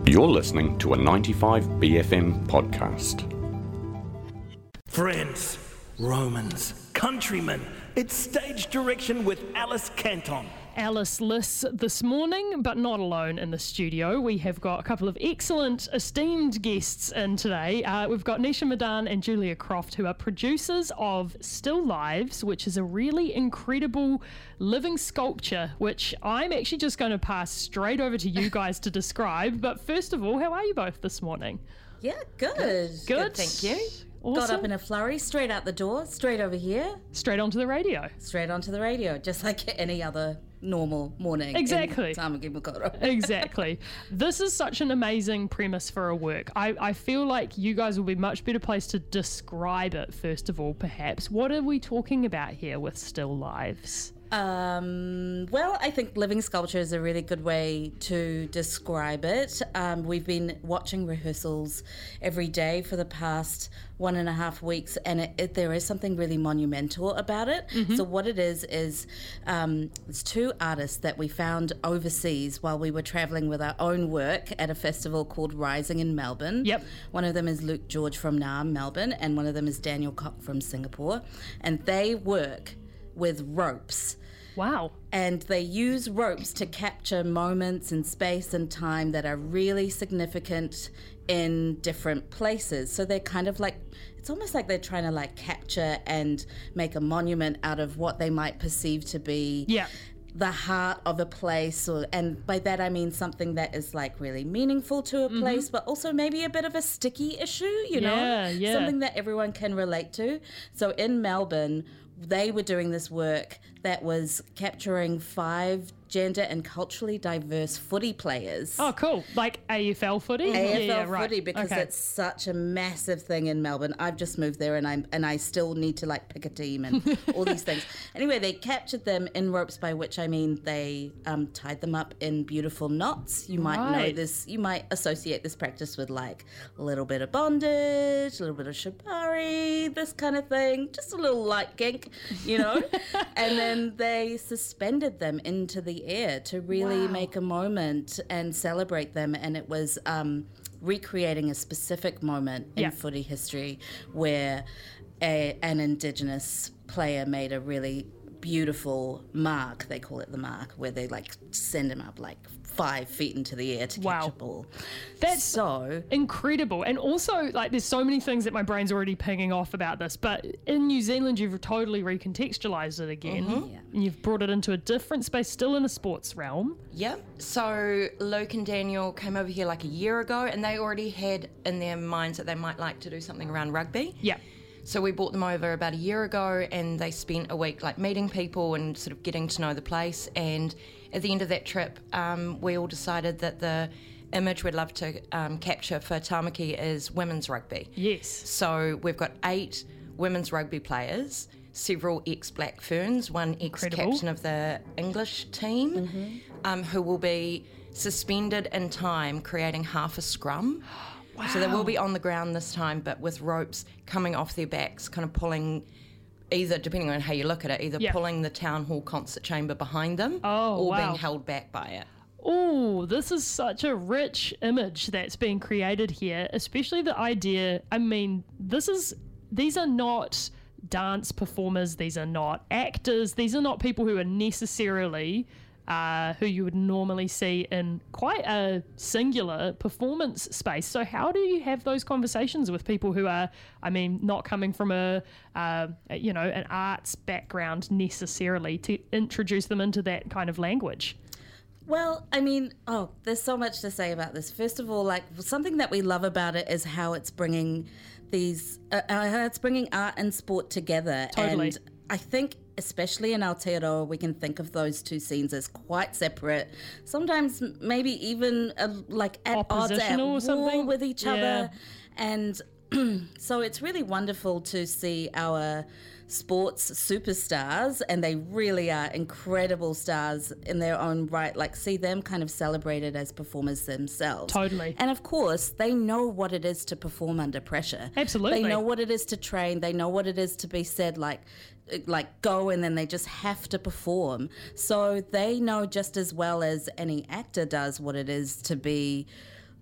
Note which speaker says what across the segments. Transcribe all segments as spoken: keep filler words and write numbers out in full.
Speaker 1: You're listening to a ninety-five B F M podcast.
Speaker 2: Friends, Romans, countrymen, it's Stage Direction with Alice Canton.
Speaker 3: Alice Liss this morning, but not alone in the studio. We have got a couple of excellent, esteemed guests in today. Uh, we've got Nisha Madan and Julia Croft, who are producers of Still Lives, which is a really incredible living sculpture, which I'm actually just going to pass straight over to you guys to describe. But first of all, how are you both this morning?
Speaker 4: Yeah, good.
Speaker 3: Good.
Speaker 4: Good, thank you.
Speaker 3: Awesome.
Speaker 4: Got up in a flurry, straight out the door, straight over here.
Speaker 3: Straight onto the radio.
Speaker 4: Straight onto the radio, just like any other normal morning.
Speaker 3: Exactly.
Speaker 4: In Tamaki Makaurau.
Speaker 3: Exactly. This is such an amazing premise for a work. I, I feel like you guys will be much better placed to describe it, first of all, perhaps. What are we talking about here with Still Lives?
Speaker 4: Um, well, I think living sculpture is a really good way to describe it. Um, we've been watching rehearsals every day for the past one and a half weeks, and it, it, there is something really monumental about it. Mm-hmm. So what it is, is um, it's two artists that we found overseas while we were travelling with our own work at a festival called Rising in Melbourne.
Speaker 3: Yep.
Speaker 4: One of them is Luke George from Naarm, Melbourne, and one of them is Daniel Koch from Singapore. And they work with ropes.
Speaker 3: Wow.
Speaker 4: And they use ropes to capture moments in space and time that are really significant in different places. So they're kind of like, it's almost like they're trying to like capture and make a monument out of what they might perceive to be
Speaker 3: yeah.
Speaker 4: the heart of a place. Or, and by that I mean something that is like really meaningful to a mm-hmm. place, but also maybe a bit of a sticky issue, you
Speaker 3: yeah,
Speaker 4: know?
Speaker 3: Yeah.
Speaker 4: Something that everyone can relate to. So in Melbourne, they were doing this work that was capturing five gender and culturally diverse footy players.
Speaker 3: Oh, cool. Like A F L footy?
Speaker 4: A F L
Speaker 3: yeah,
Speaker 4: footy,
Speaker 3: right.
Speaker 4: because
Speaker 3: okay.
Speaker 4: it's such a massive thing in Melbourne. I've just moved there and I and I still need to like pick a team and all these things. Anyway, they captured them in ropes, by which I mean they um, tied them up in beautiful knots. You might
Speaker 3: right.
Speaker 4: know this, you might associate this practice with like a little bit of bondage, a little bit of shibari, this kind of thing. Just a little light kink, you know? And then they suspended them into the air to really wow. make a moment and celebrate them. And it was um, recreating a specific moment in
Speaker 3: yeah.
Speaker 4: footy history where a, an Indigenous player made a really beautiful mark. They call it the mark, where they like send him up like five feet into the air to
Speaker 3: wow.
Speaker 4: catch a ball.
Speaker 3: That's
Speaker 4: so
Speaker 3: incredible. And also, like, there's so many things that my brain's already pinging off about this, but in New Zealand you've totally recontextualized it again.
Speaker 5: Mm-hmm.
Speaker 4: Yeah.
Speaker 3: And you've brought it into a different space, still in a sports realm.
Speaker 5: Yep. So Luke and Daniel came over here like a year ago, and they already had in their minds that they might like to do something around rugby.
Speaker 3: Yeah.
Speaker 5: So we brought them over about a year ago, and they spent a week like meeting people and sort of getting to know the place. And at the end of that trip, um, we all decided that the image we'd love to um, capture for Tamaki is women's rugby.
Speaker 3: Yes.
Speaker 5: So we've got eight women's rugby players, several ex-Black Ferns, one ex-captain of the English team, mm-hmm. um, who will be suspended in time creating half a scrum.
Speaker 3: Wow.
Speaker 5: So they will be on the ground this time, but with ropes coming off their backs, kind of pulling, either, depending on how you look at it, either
Speaker 3: yeah.
Speaker 5: pulling the town hall concert chamber behind them
Speaker 3: oh,
Speaker 5: or
Speaker 3: wow.
Speaker 5: being held back by it.
Speaker 3: Oh, this is such a rich image that's being created here, especially the idea, I mean, this is, these are not dance performers, these are not actors, these are not people who are necessarily Uh, who you would normally see in quite a singular performance space. So how do you have those conversations with people who are, I mean, not coming from a, uh, you know, an arts background necessarily, to introduce them into that kind of language?
Speaker 4: Well, I mean, oh, there's so much to say about this. First of all, like, something that we love about it is how it's bringing these, uh, how it's bringing art and sport together.
Speaker 3: Totally.
Speaker 4: And I think, especially in Aotearoa, we can think of those two scenes as quite separate. Sometimes maybe even uh, like at odds, at
Speaker 3: Oppositional or
Speaker 4: war
Speaker 3: something?
Speaker 4: with each
Speaker 3: Yeah.
Speaker 4: other. And so it's really wonderful to see our sports superstars, and they really are incredible stars in their own right, like see them kind of celebrated as performers themselves.
Speaker 3: Totally.
Speaker 4: And of course, they know what it is to perform under pressure.
Speaker 3: Absolutely.
Speaker 4: They know what it is to train. They know what it is to be said, like, like go, and then they just have to perform. So they know just as well as any actor does what it is to be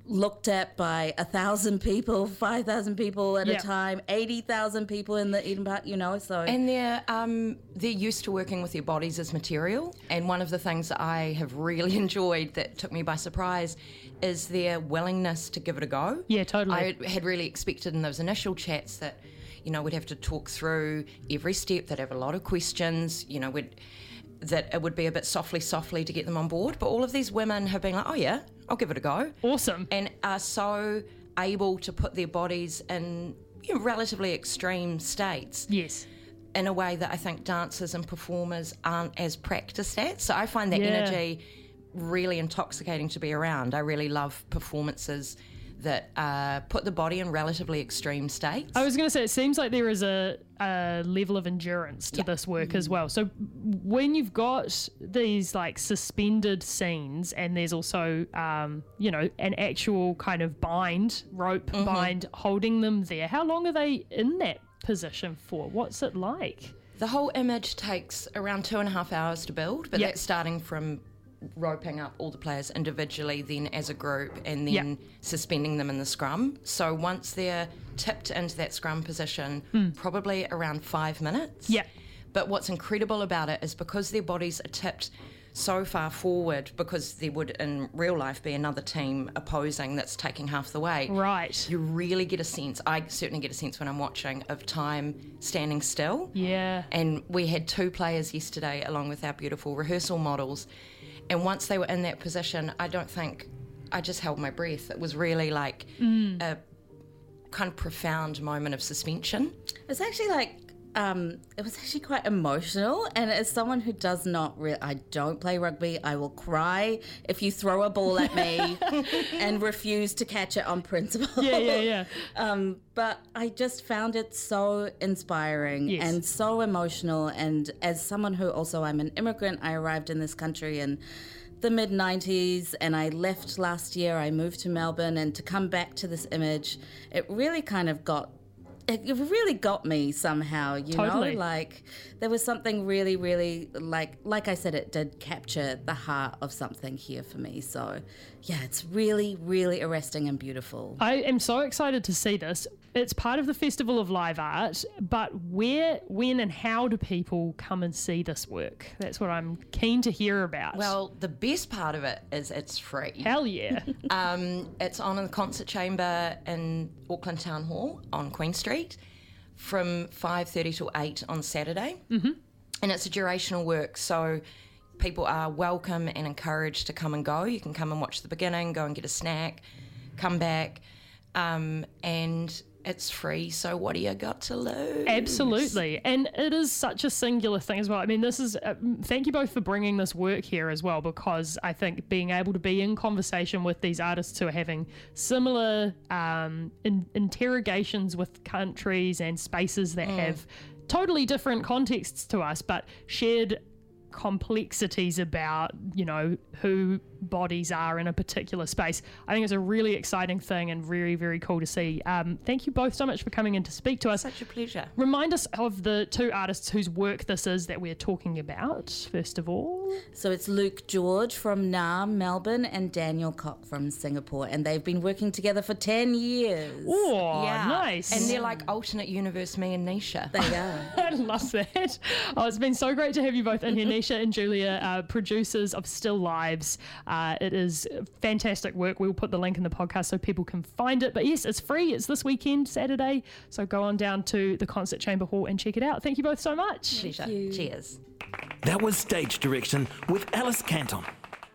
Speaker 4: looked at by a thousand people, five thousand people at
Speaker 3: Yeah.
Speaker 4: a time, eighty thousand people in the Eden Park, you know, so.
Speaker 5: And they're um, they're used to working with their bodies as material. And one of the things that I have really enjoyed that took me by surprise is their willingness to give it a go.
Speaker 3: Yeah, totally.
Speaker 5: I had really expected in those initial chats that, you know, we'd have to talk through every step, they'd have a lot of questions, you know, we'd, that it would be a bit softly, softly to get them on board. But all of these women have been like, oh yeah, I'll give it a go.
Speaker 3: Awesome.
Speaker 5: And are so able to put their bodies in, you know, relatively extreme states
Speaker 3: Yes.
Speaker 5: in a way that I think dancers and performers aren't as practiced at. So I find that
Speaker 3: Yeah.
Speaker 5: energy really intoxicating to be around. I really love performances that uh, put the body in relatively extreme states.
Speaker 3: I was going to say, it seems like there is a, a level of endurance to this work as well. So when you've got these like suspended scenes and there's also, um, you know, an actual kind of bind, rope
Speaker 5: Mm-hmm.
Speaker 3: bind holding them there, how long are they in that position for? What's it like?
Speaker 5: The whole image takes around two and a half hours to build, but
Speaker 3: Yep.
Speaker 5: that's starting from roping up all the players individually, then as a group, and then
Speaker 3: Yep.
Speaker 5: suspending them in the scrum. So once they're tipped into that scrum position, probably around five minutes.
Speaker 3: Yeah.
Speaker 5: But what's incredible about it is because their bodies are tipped so far forward, because there would in real life be another team opposing that's taking half the weight.
Speaker 3: Right.
Speaker 5: You really get a sense, I certainly get a sense when I'm watching, of time standing still.
Speaker 3: Yeah.
Speaker 5: And we had two players yesterday along with our beautiful rehearsal models. And once they were in that position, I don't think, I just held my breath. It was really like a kind of profound moment of suspension.
Speaker 4: It's actually like, um, it was actually quite emotional. And as someone who does not, re- I don't play rugby, I will cry if you throw a ball at me and refuse to catch it on principle.
Speaker 3: Yeah, yeah, yeah.
Speaker 4: Um, but I just found it so inspiring
Speaker 3: Yes.
Speaker 4: and so emotional. And as someone who also, I'm an immigrant, I arrived in this country in the mid nineties and I left last year. I moved to Melbourne, and to come back to this image, it really kind of got It it really got me somehow, you
Speaker 3: Totally.
Speaker 4: know, like there was something really, really like, like I said, it did capture the heart of something here for me. So yeah, it's really, really arresting and beautiful.
Speaker 3: I am so excited to see this. It's part of the Festival of Live Art, but where, when, and how do people come and see this work? That's what I'm keen to hear about.
Speaker 5: Well, the best part of it is it's free.
Speaker 3: hell yeah.
Speaker 5: Um, it's on in the concert chamber in Auckland Town Hall on Queen Street from five thirty till eight on Saturday. Mm-hmm. And it's a durational work, so people are welcome and encouraged to come and go. You can come and watch the beginning, go and get a snack, come back, um, and it's free, so what do you got to lose?
Speaker 3: Absolutely. And it is such a singular thing as well. I mean, this is, uh, thank you both for bringing this work here as well, because I think being able to be in conversation with these artists who are having similar um, in, interrogations with countries and spaces that have totally different contexts to us, but shared complexities about, you know, who bodies are in a particular space. I think it's a really exciting thing and very, very cool to see. Um, thank you both so much for coming in to speak to us.
Speaker 5: Such a pleasure.
Speaker 3: Remind us of the two artists whose work this is that we're talking about, first of all.
Speaker 4: So it's Luke George from Nam, Melbourne, and Daniel Koch from Singapore, and they've been working together for ten years.
Speaker 3: Oh,
Speaker 5: Yeah.
Speaker 3: nice.
Speaker 5: And they're like alternate universe me and Nisha.
Speaker 4: They are.
Speaker 3: I love that. Oh, it's been so great to have you both in here. Nisha and Julia, uh, producers of Still Lives. Uh, it is fantastic work. We'll put the link in the podcast so people can find it. But yes, it's free. It's this weekend, Saturday. So go on down to the Concert Chamber Hall and check it out. Thank you both so much.
Speaker 5: Pleasure.
Speaker 4: you.
Speaker 5: Cheers.
Speaker 2: That was Stage Direction with Alice Canton.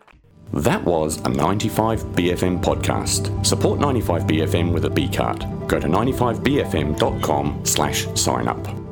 Speaker 1: That was a ninety-five B F M podcast. Support ninety-five B F M with a B card. Go to ninety-five B F M dot com slash sign up.